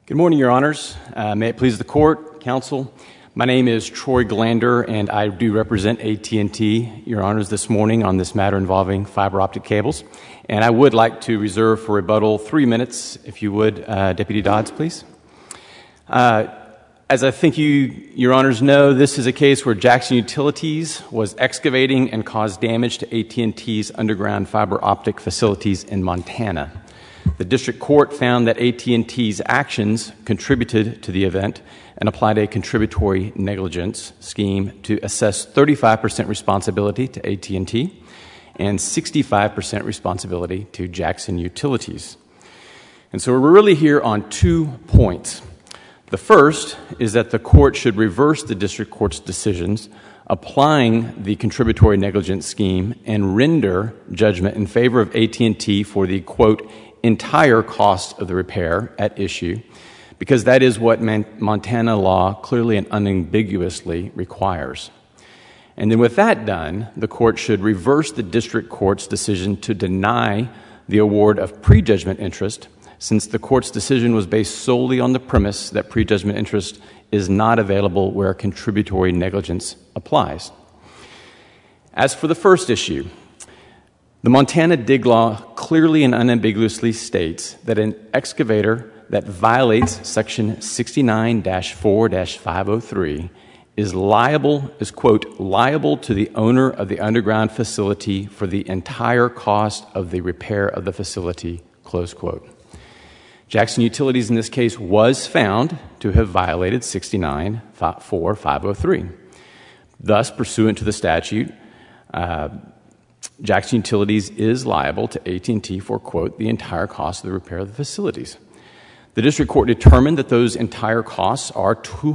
Good morning, Your Honors. May it please the Court, Counsel. My name is Troy Glander, and I do represent AT&T, Your Honors, this morning on this matter involving fiber optic cables. And I would like to reserve for rebuttal 3 minutes, if you would, Deputy Dodds, please. As I think Your Honors know, this is a case where Jackson Utilities was excavating and caused damage to AT&T's underground fiber optic facilities in Montana. The district court found that AT&T's actions contributed to the event and applied a contributory negligence scheme to assess 35% responsibility to AT&T and 65% responsibility to Jackson Utilities. And so we're really here on 2 points. The first is that the court should reverse the district court's decisions applying the contributory negligence scheme and render judgment in favor of AT&T for the, quote, entire cost of the repair at issue, because that is what Montana law clearly and unambiguously requires. And then with that done, the court should reverse the district court's decision to deny the award of prejudgment interest, since the court's decision was based solely on the premise that prejudgment interest is not available where contributory negligence applies. As for the first issue, the Montana dig law clearly and unambiguously states that an excavator that violates Section 69-4-503 is quote, liable to the owner of the underground facility for the entire cost of the repair of the facility, close quote. Jackson Utilities in this case was found to have violated 69-4-503. Thus, pursuant to the statute, Jackson Utilities is liable to AT&T for, quote, the entire cost of the repair of the facilities. The district court determined that those entire costs are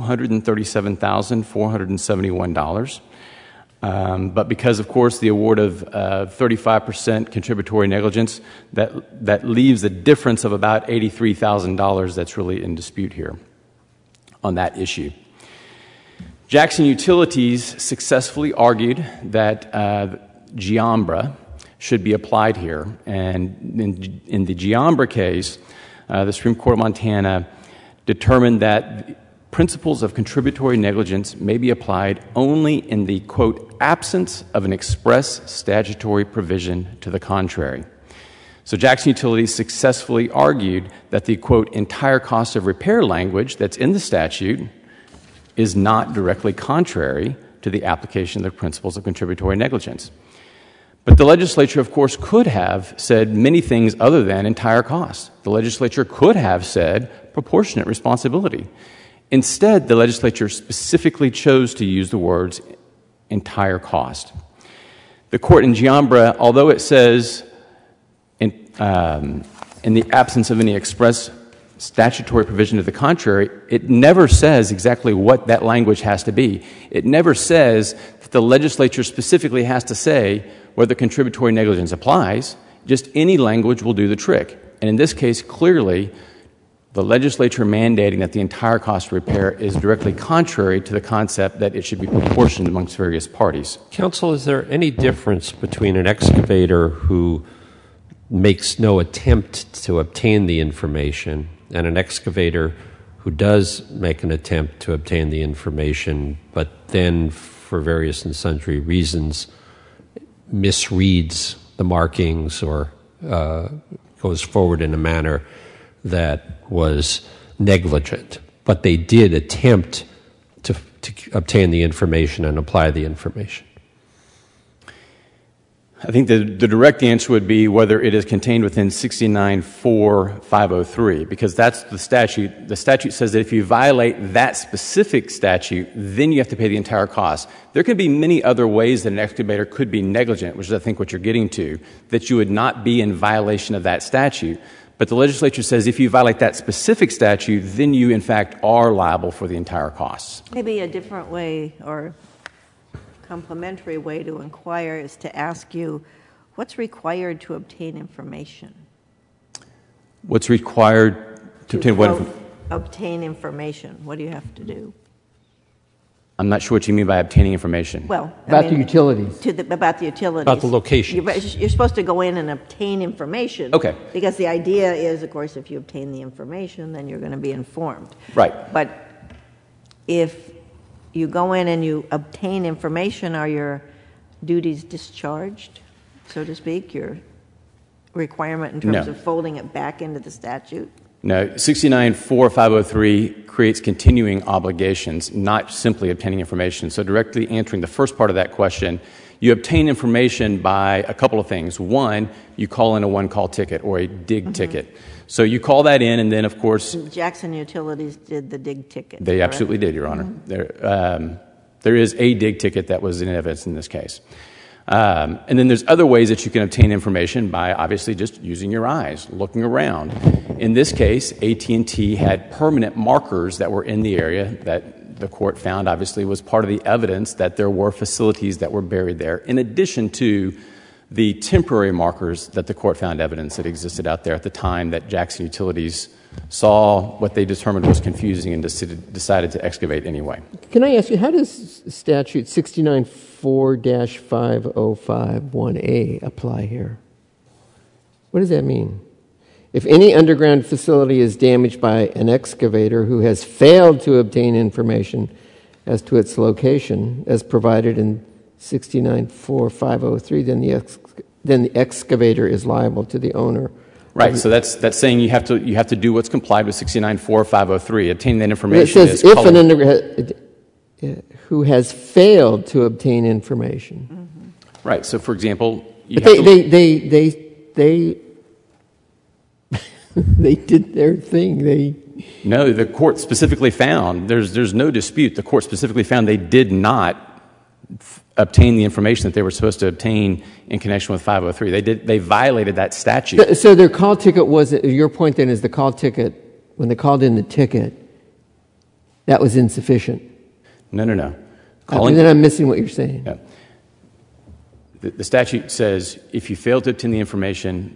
$237,471. But because, of course, the award of 35% contributory negligence, that leaves a difference of about $83,000 that's really in dispute here on that issue. Jackson Utilities successfully argued that Giambra should be applied here. And in the Giambra case, the Supreme Court of Montana determined that principles of contributory negligence may be applied only in the, quote, absence of an express statutory provision to the contrary. So Jackson Utilities successfully argued that the, quote, entire cost of repair language that's in the statute is not directly contrary to the application of the principles of contributory negligence. But the legislature, of course, could have said many things other than entire cost. The legislature could have said proportionate responsibility. Instead, the legislature specifically chose to use the words entire cost. The court in Giambra, although it says in the absence of any express statutory provision to the contrary, it never says exactly what that language has to be. It never says that the legislature specifically has to say whether contributory negligence applies. Just any language will do the trick. And in this case, clearly, the legislature mandating that the entire cost of repair is directly contrary to the concept that it should be proportioned amongst various parties. Counsel, is there any difference between an excavator who makes no attempt to obtain the information and an excavator who does make an attempt to obtain the information, but then, for various and sundry reasons, misreads the markings or goes forward in a manner that was negligent, but they did attempt to obtain the information and apply the information? I think the direct answer would be whether it is contained within 69-4-503, because that's the statute. The statute says that if you violate that specific statute, then you have to pay the entire cost. There could be many other ways that an excavator could be negligent, which is, I think, what you're getting to, that you would not be in violation of that statute. But the legislature says if you violate that specific statute, then you, in fact, are liable for the entire costs. Maybe a different way or complementary way to inquire is to ask you, what's required to obtain information? What's required to obtain what? Obtain information. What do you have to do? I'm not sure what you mean by obtaining information. Well, About the utilities. About the utilities. About the location. You're supposed to go in and obtain information. Okay. Because the idea is, of course, if you obtain the information, then you're going to be informed. Right. But if you go in and you obtain information, are your duties discharged, so to speak, your requirement in terms No. of folding it back into the statute? No, 69-4503 creates continuing obligations, not simply obtaining information. So directly answering the first part of that question, you obtain information by a couple of things. One, you call in a one-call ticket or a dig ticket. So you call that in, and then, of course, Jackson Utilities did the dig ticket. they correct? absolutely did, Your Honor. There is a dig ticket that was in evidence in this case. And then there's other ways that you can obtain information by obviously just using your eyes, looking around. In this case, AT&T had permanent markers that were in the area that the court found obviously was part of the evidence that there were facilities that were buried there, in addition to the temporary markers that the court found evidence that existed out there at the time that Jackson Utilities saw what they determined was confusing and decided to excavate anyway. Can I ask you, how does statute 69-4-5051A apply here? What does that mean? If any underground facility is damaged by an excavator who has failed to obtain information as to its location, as provided in 69-4503, then the excavator is liable to the owner. Right, so that's saying you have to do what's complied with 69-4503, obtain that information. It says if an underground who has failed to obtain information. Right, so for example, But they did their thing. No, the court specifically found, there's no dispute, the court specifically found they did not obtain the information that they were supposed to obtain in connection with 503. They violated that statute. So their call ticket was, your point then is the call ticket, when they called in the ticket, that was insufficient. No. Then I'm missing what you're saying. Yeah. The statute says if you fail to obtain the information,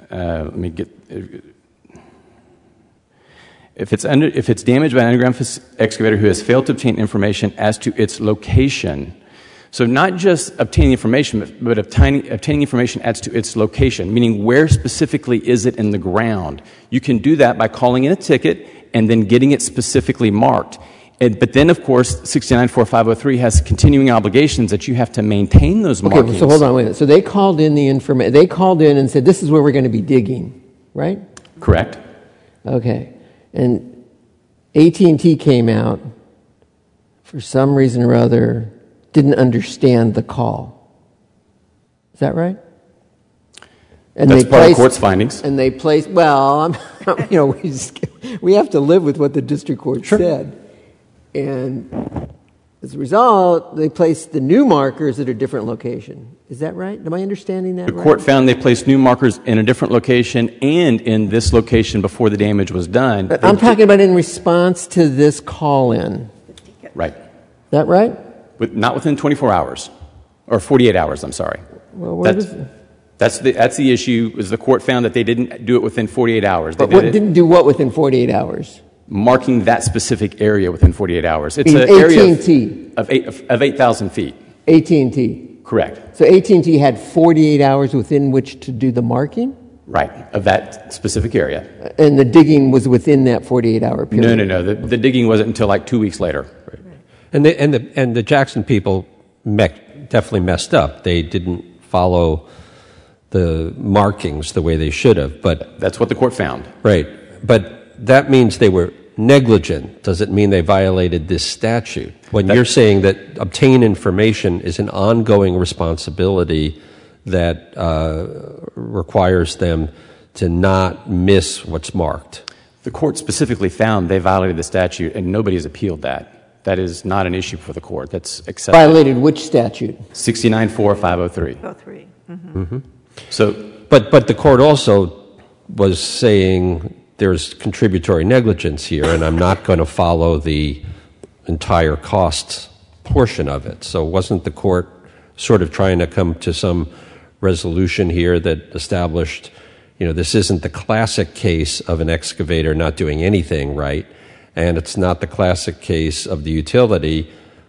if it's damaged by an underground excavator who has failed to obtain information as to its location. So not just obtaining information, but obtaining information as to its location, meaning where specifically is it in the ground. You can do that by calling in a ticket and then getting it specifically marked. But then, of course, 69-4503 has continuing obligations that you have to maintain those markings. Okay, so hold on, wait a minute. So they called in the information. They called in and said, this is where we're going to be digging, right? Correct. Okay. And AT&T came out, for some reason or other, didn't understand the call. Is that right? And that's part of the court's findings. And they placed, well, we have to live with what the district court said. And as a result, they placed the new markers at a different location. Is that right? Am I understanding that right? The court found they placed new markers in a different location and in this location before the damage was done. But I'm talking about in response to this call-in. Right. Is that right? But not within 24 hours. Or 48 hours, I'm sorry. Well, that's the issue, is the court found that they didn't do it within 48 hours. But didn't do what within 48 hours? Marking that specific area within 48 hours. It's an AT&T. area of 8,000 feet. AT&T. Correct. So AT&T had 48 hours within which to do the marking? Right, of that specific area. And the digging was within that 48-hour period? No. The digging wasn't until like 2 weeks later. Right. And the Jackson people definitely messed up. They didn't follow the markings the way they should have. But that's what the court found. Right. But that means they were negligent. Does it mean they violated this statute? When you're saying that obtain information is an ongoing responsibility that requires them to not miss what's marked. The court specifically found they violated the statute, and nobody has appealed that. That is not an issue for the court. That's accepted. Violated which statute? 69-4503. 03. So, but the court also was saying there's contributory negligence here, and I'm not going to follow the entire cost portion of it. So wasn't the court sort of trying to come to some resolution here that established, this isn't the classic case of an excavator not doing anything right, and it's not the classic case of the utility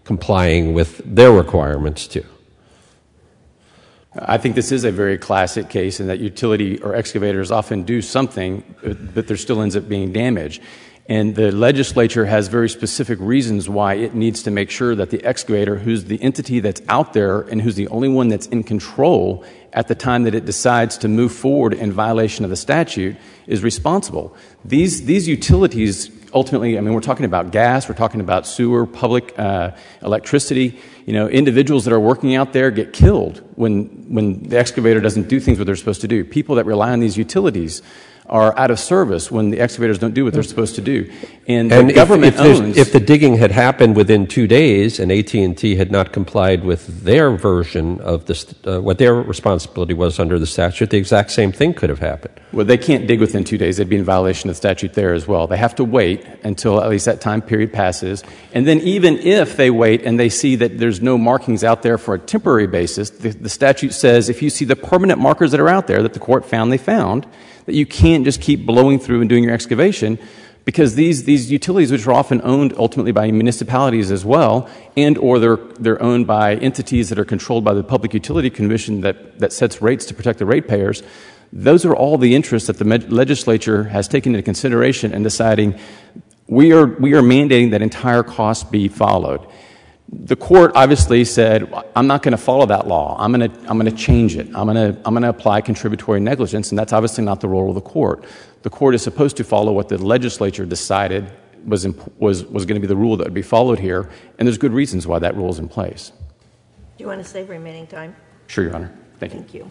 complying with their requirements too. I think this is a very classic case in that utility or excavators often do something, but there still ends up being damage. And the legislature has very specific reasons why it needs to make sure that the excavator, who's the entity that's out there and who's the only one that's in control at the time that it decides to move forward in violation of the statute, is responsible. These utilities, ultimately, I mean, we're talking about gas, we're talking about sewer, public electricity. You know, individuals that are working out there get killed when the excavator doesn't do things what they're supposed to do. People that rely on these utilities are out of service when the excavators don't do what they're supposed to do. And the government owns... If the digging had happened within 2 days and AT&T had not complied with their version of what their responsibility was under the statute, the exact same thing could have happened. Well, they can't dig within 2 days. They'd be in violation of the statute there as well. They have to wait until at least that time period passes. And then even if they wait and they see that there's no markings out there for a temporary basis, the statute says if you see the permanent markers that are out there that the court found they found, that you can't just keep blowing through and doing your excavation, because these utilities, which are often owned ultimately by municipalities as well, and or they're owned by entities that are controlled by the Public Utility Commission that sets rates to protect the ratepayers, those are all the interests that the legislature has taken into consideration in deciding we are mandating that entire cost be followed. The court obviously said, I'm not going to follow that law. I'm going to change it. I'm going to apply contributory negligence, and that's obviously not the role of the court. The court is supposed to follow what the legislature decided was going to be the rule that would be followed here, and there's good reasons why that rule is in place. Do you want to save remaining time? Sure, Your Honor. Thank you. Thank you.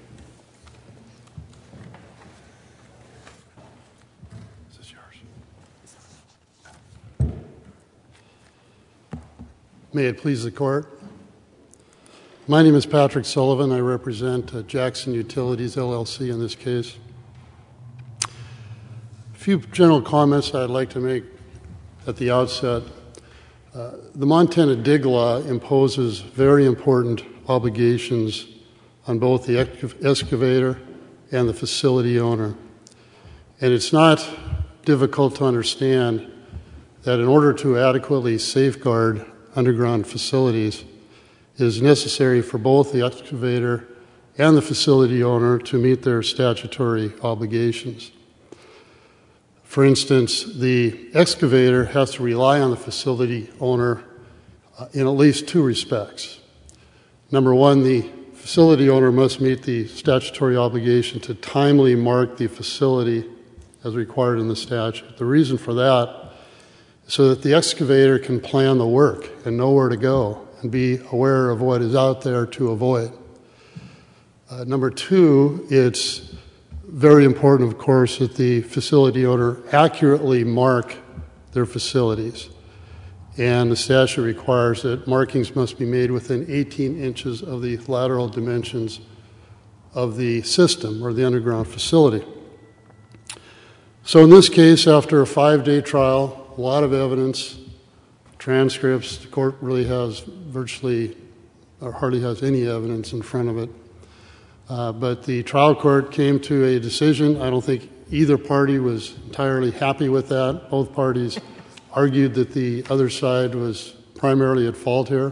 May it please the Court. My name is Patrick Sullivan. I represent Jackson Utilities, LLC in this case. A few general comments I'd like to make at the outset. The Montana DIG law imposes very important obligations on both the excavator and the facility owner. And it's not difficult to understand that in order to adequately safeguard underground facilities, it is necessary for both the excavator and the facility owner to meet their statutory obligations. For instance, the excavator has to rely on the facility owner in at least 2 respects. Number one, the facility owner must meet the statutory obligation to timely mark the facility as required in the statute. The reason for that so that the excavator can plan the work and know where to go and be aware of what is out there to avoid. Number 2, it's very important, of course, that the facility owner accurately mark their facilities. And the statute requires that markings must be made within 18 inches of the lateral dimensions of the system or the underground facility. So in this case, after a 5-day trial, a lot of evidence, transcripts, the court really has virtually or hardly has any evidence in front of it. But the trial court came to a decision. I don't think either party was entirely happy with that. Both parties argued that the other side was primarily at fault here.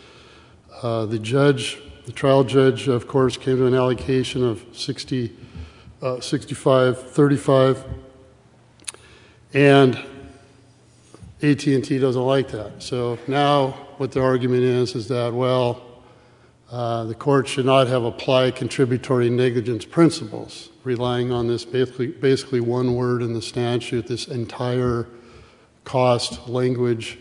The trial judge, of course, came to an allocation of 65-35, and AT&T doesn't like that. So now what the argument is that, well, the court should not have applied contributory negligence principles, relying on this basically one word in the statute, this entire cost language.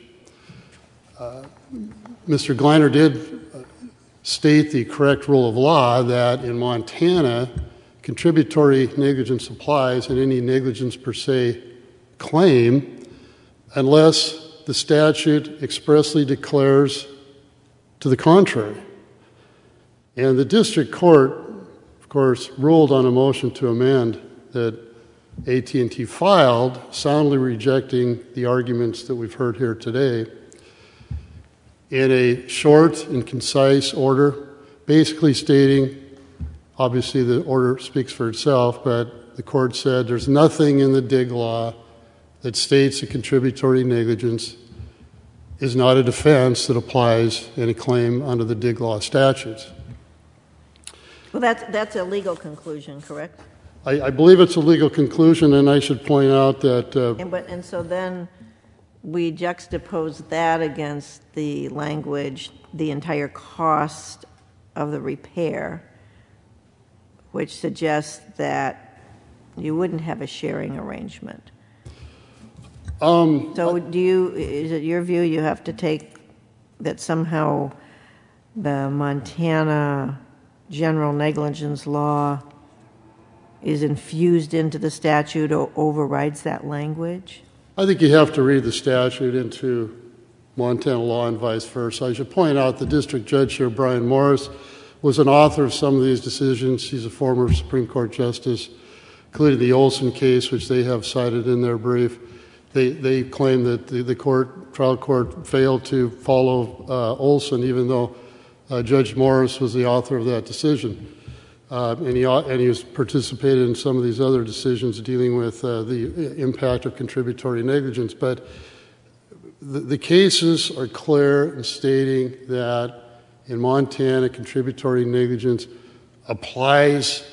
Mr. Gleiner did state the correct rule of law that in Montana, contributory negligence applies in any negligence per se claim unless the statute expressly declares to the contrary. And the district court, of course, ruled on a motion to amend that AT&T filed, soundly rejecting the arguments that we've heard here today, in a short and concise order, basically stating, obviously the order speaks for itself, but the court said there's nothing in the DIG law that states a contributory negligence is not a defense that applies in a claim under the dig law statutes. Well, that's a legal conclusion, correct? I believe it's a legal conclusion, and I should point out that... And so then we juxtapose that against the language, the entire cost of the repair, which suggests that you wouldn't have a sharing arrangement. So is it your view you have to take that somehow the Montana general negligence law is infused into the statute or overrides that language? I think you have to read the statute into Montana law and vice versa. I should point out the district judge here, Brian Morris, was an author of some of these decisions. He's a former Supreme Court justice, including the Olson case, which they have cited in their brief. They claim that the trial court failed to follow Olson, even though Judge Morris was the author of that decision. And he has participated in some of these other decisions dealing with the impact of contributory negligence. But the cases are clear in stating that in Montana, contributory negligence applies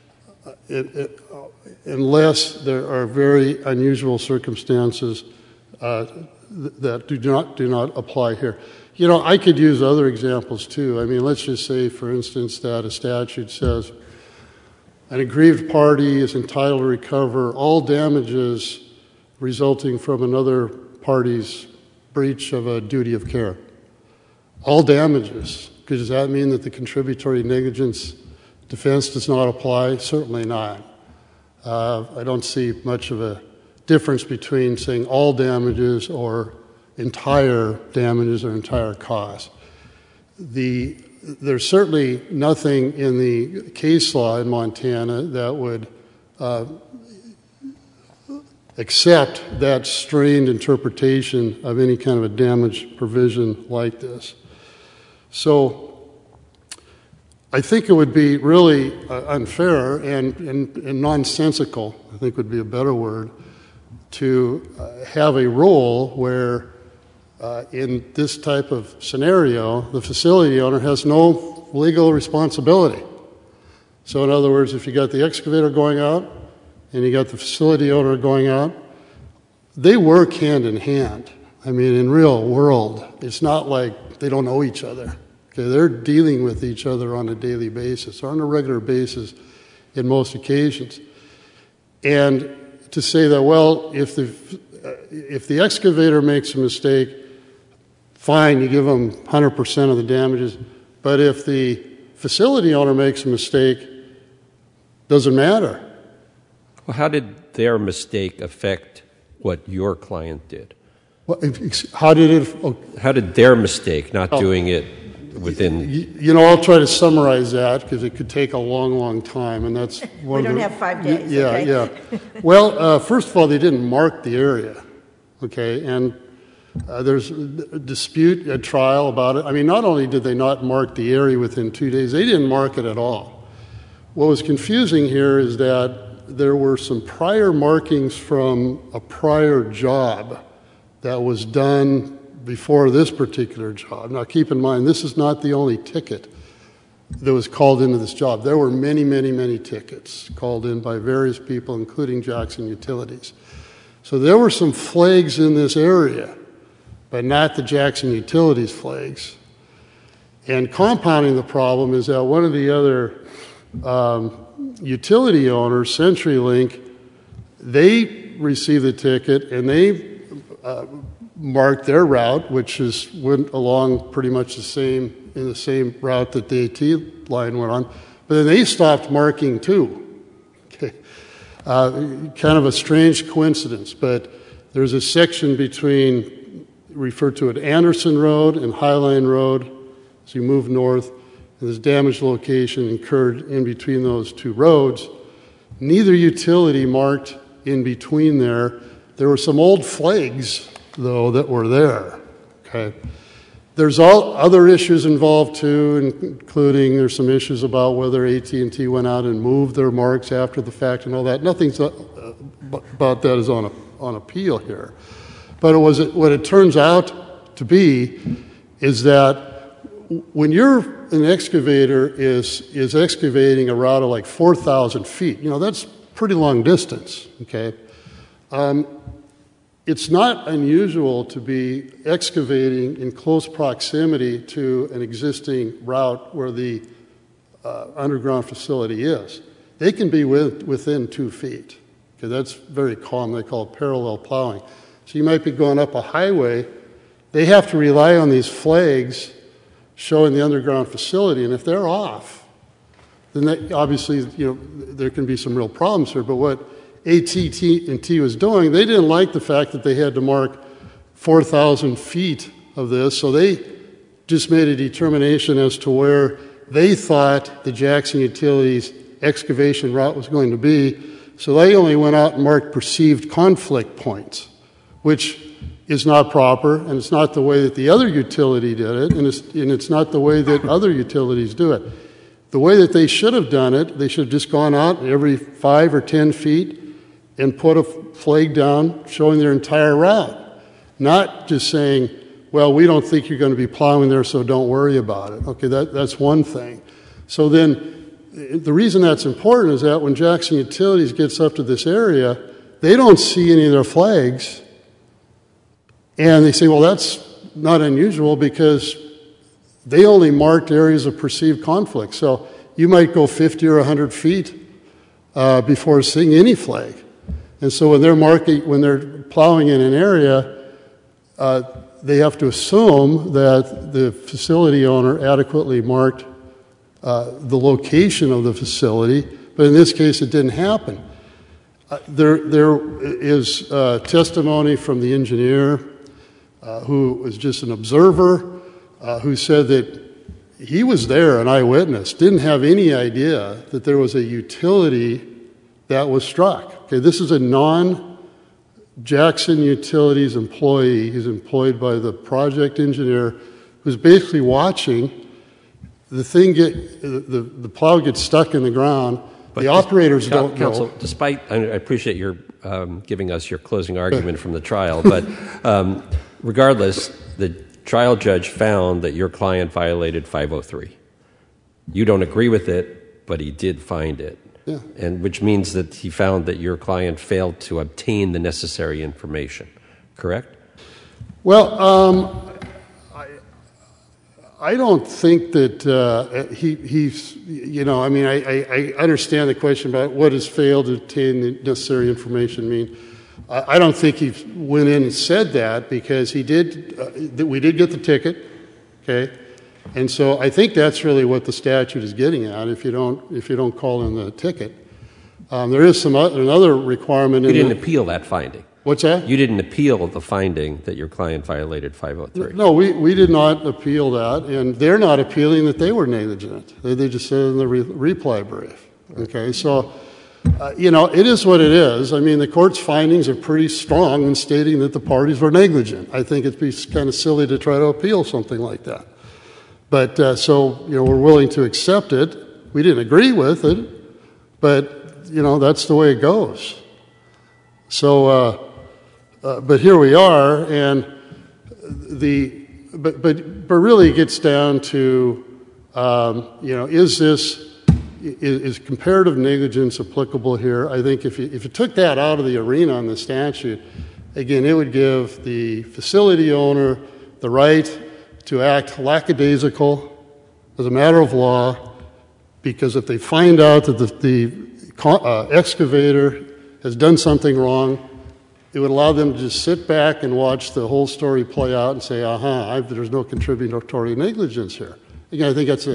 unless there are very unusual circumstances that do not apply here. You know, I could use other examples too. I mean, let's just say, for instance, that a statute says an aggrieved party is entitled to recover all damages resulting from another party's breach of a duty of care. All damages. Does that mean that the contributory negligence defense does not apply? Certainly not. I don't see much of a difference between saying all damages or entire damages or entire costs. There's certainly nothing in the case law in Montana that would accept that strained interpretation of any kind of a damage provision like this. So I think it would be really unfair and nonsensical, I think would be a better word, to have a rule where in this type of scenario, the facility owner has no legal responsibility. So in other words, if you got the excavator going out and you got the facility owner going out, they work hand in hand. I mean, in real world, it's not like they don't know each other. Okay, they're dealing with each other on a daily basis or on a regular basis in most occasions. And to say that, well, if the excavator makes a mistake, fine, you give them 100% of the damages. But if the facility owner makes a mistake, doesn't matter. Well, how did their mistake affect what your client did? Well, how did their mistake, not doing it within... You know, I'll try to summarize that because it could take a long, long time, and that's one. We don't have 5 days. Yeah, okay? Yeah. Well, first of all, they didn't mark the area, okay, and there's a dispute at trial about it. I mean, not only did they not mark the area within 2 days, they didn't mark it at all. What was confusing here is that there were some prior markings from a prior job that was done before this particular job. Now, keep in mind, this is not the only ticket that was called into this job. There were many, many, many tickets called in by various people, including Jackson Utilities. So there were some flags in this area, but not the Jackson Utilities flags. And compounding the problem is that one of the other utility owners, CenturyLink, they received the ticket and they marked their route, which went along pretty much in the same route that the AT line went on, but then they stopped marking too. Okay. Kind of a strange coincidence, but there's a section between, referred to as Anderson Road and Highline Road, as you move north, and this damage location incurred in between those two roads. Neither utility marked in between there. There were some old flags, though, that were there. Okay. There's all other issues involved, too, including there's some issues about whether AT&T went out and moved their marks after the fact and all that. Nothing about that is on appeal here. But what it turns out to be is that when an excavator is excavating a route of like 4,000 feet, that's pretty long distance, okay? It's not unusual to be excavating in close proximity to an existing route where the underground facility is. They can be within 2 feet. Okay, that's very common. They call it parallel plowing. So you might be going up a highway. They have to rely on these flags showing the underground facility, and if they're off, then obviously there can be some real problems here. But what AT&T was doing, they didn't like the fact that they had to mark 4,000 feet of this, so they just made a determination as to where they thought the Jackson Utilities excavation route was going to be. So they only went out and marked perceived conflict points, which is not proper, and it's not the way that the other utility did it, and it's not the way that other utilities do it. The way that they should have done it, they should have just gone out every 5 or 10 feet and put a flag down showing their entire route, not just saying, well, we don't think you're going to be plowing there, so don't worry about it. Okay, that's one thing. So then the reason that's important is that when Jackson Utilities gets up to this area, they don't see any of their flags. And they say, well, that's not unusual because they only marked areas of perceived conflict. So you might go 50 or 100 feet before seeing any flag. And so when they're plowing in an area, they have to assume that the facility owner adequately marked the location of the facility. But in this case, it didn't happen. There is testimony from the engineer who was just an observer, who said that he was there, an eyewitness, didn't have any idea that there was a utility that was struck. Okay, this is a non-Jackson Utilities employee. He's employed by the project engineer who's basically watching the thing the plow gets stuck in the ground. But the operators don't know. Despite, I appreciate your giving us your closing argument from the trial, but regardless, the trial judge found that your client violated 503. You don't agree with it, but he did find it. Yeah. And which means that he found that your client failed to obtain the necessary information, correct? Well, I don't think that he's, I understand the question about what does fail to obtain the necessary information mean. I don't think he went in and said that because we did get the ticket, okay? And so I think that's really what the statute is getting at if you don't call in the ticket. There is another requirement. You didn't appeal that finding. What's that? You didn't appeal the finding that your client violated 503. No, we did not appeal that, and they're not appealing that they were negligent. They just said in the reply brief. Okay, so, it is what it is. I mean, the court's findings are pretty strong in stating that the parties were negligent. I think it'd be kind of silly to try to appeal something like that. But, we're willing to accept it. We didn't agree with it, but, that's the way it goes. So, but here we are, and but really it gets down to, is comparative negligence applicable here? I think if you took that out of the arena on the statute, again, it would give the facility owner the right to act lackadaisical as a matter of law, because if they find out that the excavator has done something wrong, it would allow them to just sit back and watch the whole story play out and say, there's no contributory negligence here. Again, I think that's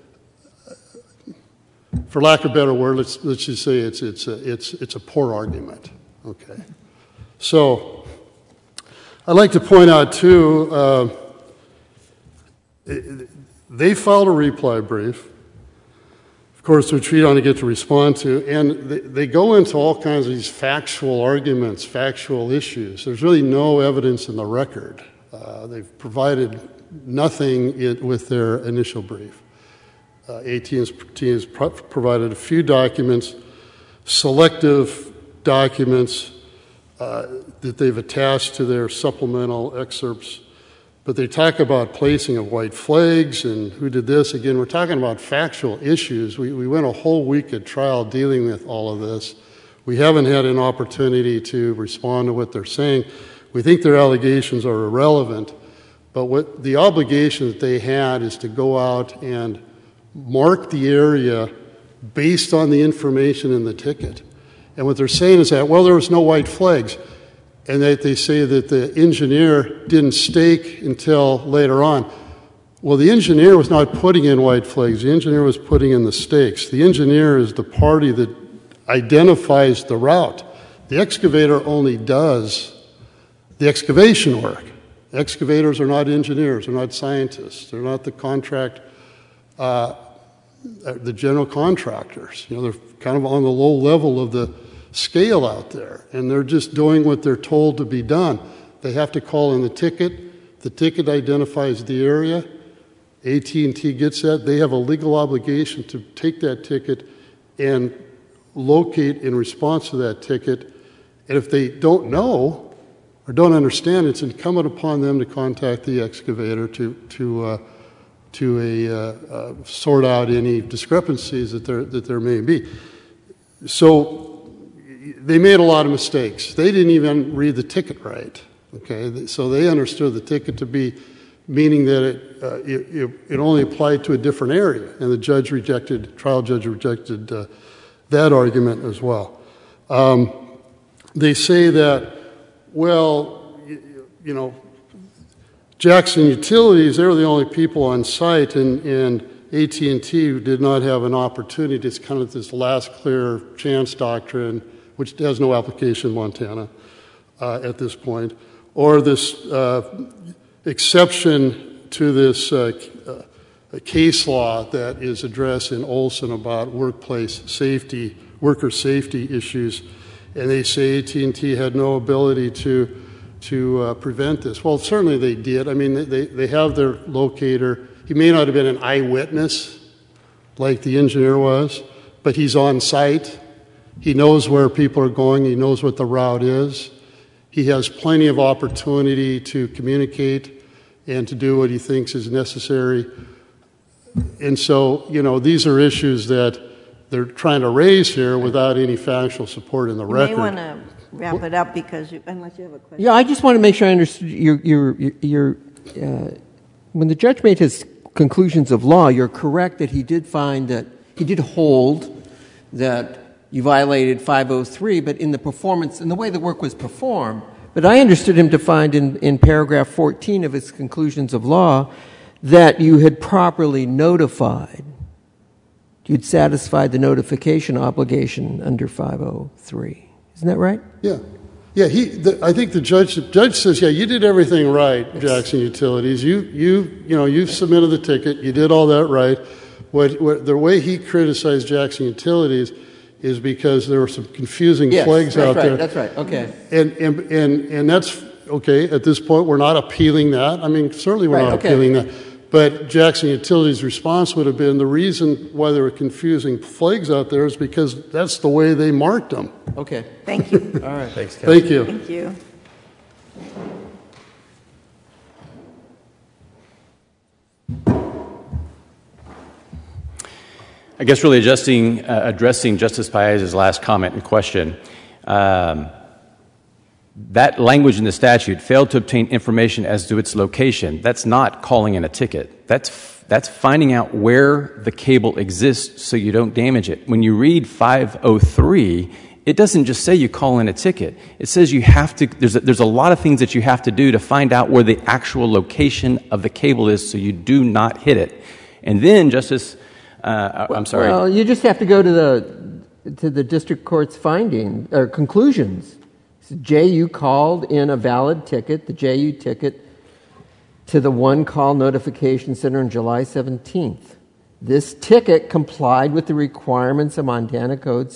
for lack of a better word, let's just say it's a poor argument. Okay. So I'd like to point out too, they filed a reply brief, of course, which we don't get to respond to, and they go into all kinds of these factual arguments, factual issues. There's really no evidence in the record. They've provided nothing with their initial brief. AT&T has provided a few documents, selective documents that they've attached to their supplemental excerpts, But they talk about placing of white flags and who did this. Again, we're talking about factual issues. We went a whole week at trial dealing with all of this. We haven't had an opportunity to respond to what they're saying. We think their allegations are irrelevant. But what the obligation that they had is to go out and mark the area based on the information in the ticket. And what they're saying is that, well, there was no white flags. And that they say that the engineer didn't stake until later on. Well, the engineer was not putting in white flags. The engineer was putting in the stakes. The engineer is the party that identifies the route. The excavator only does the excavation work. Excavators are not engineers. They're not scientists. They're not the the general contractors. They're kind of on the low level of the scale out there, and they're just doing what they're told to be done. They have to call in the ticket. The ticket identifies the area. AT&T gets that. They have a legal obligation to take that ticket and locate in response to that ticket. And if they don't know or don't understand, it's incumbent upon them to contact the excavator to sort out any discrepancies that there may be. So they made a lot of mistakes. They didn't even read the ticket right. Okay, so they understood the ticket to be meaning that it only applied to a different area, and the trial judge rejected that argument as well. They say that, well, Jackson Utilities, they were the only people on site, and AT&T did not have an opportunity. It's kind of this last clear chance doctrine, which has no application in Montana at this point, or this exception to this case law that is addressed in Olson about workplace safety, worker safety issues, and they say AT&T had no ability to prevent this. Well, certainly they did. I mean, they have their locator. He may not have been an eyewitness like the engineer was, but he's on site. He knows where people are going. He knows what the route is. He has plenty of opportunity to communicate and to do what he thinks is necessary. And so, these are issues that they're trying to raise here without any factual support in the record. You may want to wrap it up unless you have a question. Yeah, I just want to make sure I understood your when the judge made his conclusions of law, you're correct that he did hold that you violated 503, but in the performance, in the way the work was performed. But I understood him to find in paragraph 14 of his conclusions of law that you had properly notified. You'd satisfied the notification obligation under 503. Isn't that right? Yeah. Yeah, I think the judge says, yeah, you did everything right, Jackson Utilities. You submitted the ticket. You did all that right. The way he criticized Jackson Utilities is because there were some confusing flags out there. That's right. Okay. And that's okay. At this point, we're not appealing that. I mean, certainly we're not appealing that. But Jackson Utilities' response would have been the reason why there were confusing flags out there is because that's the way they marked them. Okay. Thank you. All right. Thanks, Kevin. Thank you. Thank you. I guess really addressing Justice Paez's last comment and question, that language in the statute, failed to obtain information as to its location. That's not calling in a ticket. That's finding out where the cable exists so you don't damage it. When you read 503, it doesn't just say you call in a ticket. It says you have to, there's a lot of things that you have to do to find out where the actual location of the cable is so you do not hit it. And then, Justice, I'm sorry. Well, you just have to go to the district court's finding or conclusions. JU called in a valid ticket, the JU ticket, to the One Call Notification Center on July 17th. This ticket complied with the requirements of Montana Code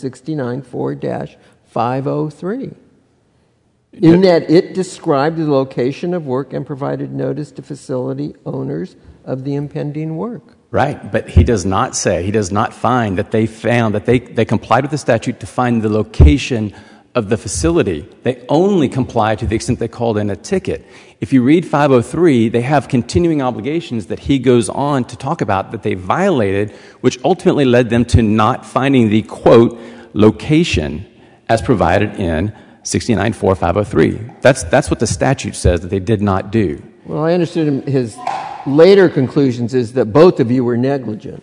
694-503, in that it described the location of work and provided notice to facility owners of the impending work. Right, but he does not find that they complied with the statute to find the location of the facility. They only comply to the extent they called in a ticket. If you read 503, they have continuing obligations that he goes on to talk about that they violated, which ultimately led them to not finding the, quote, location as provided in 69.4503. That's what the statute says that they did not do. Well, I understood his later conclusions is that both of you were negligent.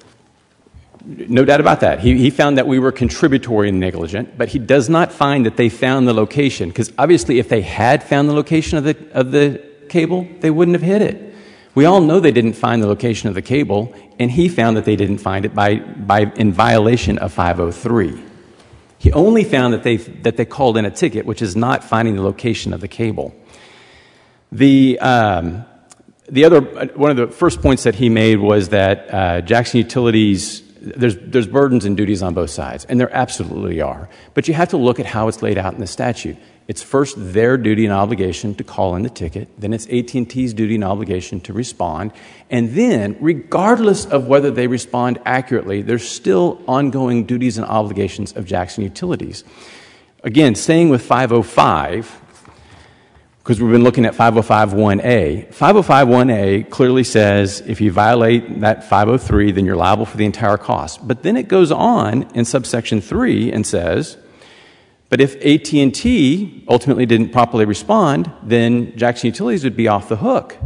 No doubt about that. He found that we were contributory and negligent, but he does not find that they found the location, because obviously if they had found the location of the cable, they wouldn't have hit it. We all know they didn't find the location of the cable, and he found that they didn't find it in violation of 503. He only found that they called in a ticket, which is not finding the location of the cable. The other one of the first points that he made was that Jackson Utilities, there's burdens and duties on both sides, and there absolutely are. But you have to look at how it's laid out in the statute. It's first their duty and obligation to call in the ticket, then it's AT&T's duty and obligation to respond, and then, regardless of whether they respond accurately, there's still ongoing duties and obligations of Jackson Utilities. Again, staying with 505, because we've been looking at 505.1a. 505.1a clearly says if you violate that 503, then you're liable for the entire cost. But then it goes on in subsection 3 and says, but if AT&T ultimately didn't properly respond, then Jackson Utilities would be off the hook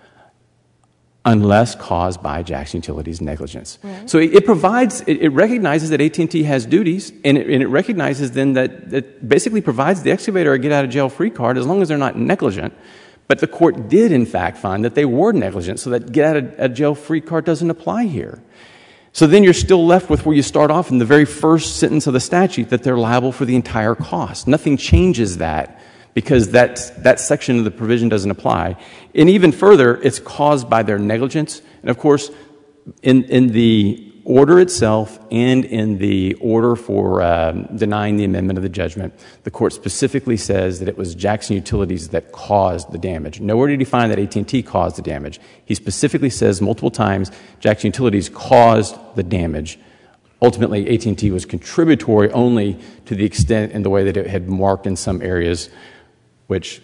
unless caused by Jackson Utilities' negligence. Right. So it recognizes that AT&T has duties, and it recognizes then that it basically provides the excavator a get-out-of-jail-free card as long as they're not negligent. But the court did, in fact, find that they were negligent, so that get-out-of-jail-free card doesn't apply here. So then you're still left with where you start off in the very first sentence of the statute, that they're liable for the entire cost. Nothing changes that, because that section of the provision doesn't apply. And even further, it's caused by their negligence. And of course, in the order itself and in the order for denying the amendment of the judgment, the court specifically says that it was Jackson Utilities that caused the damage. Nowhere did he find that AT&T caused the damage. He specifically says multiple times Jackson Utilities caused the damage. Ultimately, AT&T was contributory only to the extent in the way that it had marked in some areas, which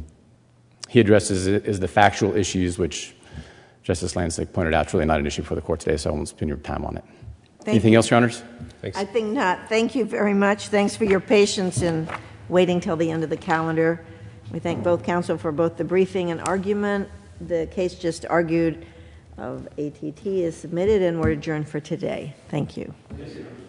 he addresses as the factual issues, which Justice Lansing pointed out, it's really not an issue for the court today, so I won't spend your time on it. Anything else, Your Honors? Thanks. I think not. Thank you very much. Thanks for your patience in waiting till the end of the calendar. We thank both counsel for both the briefing and argument. The case just argued of AT&T is submitted, and we're adjourned for today. Thank you.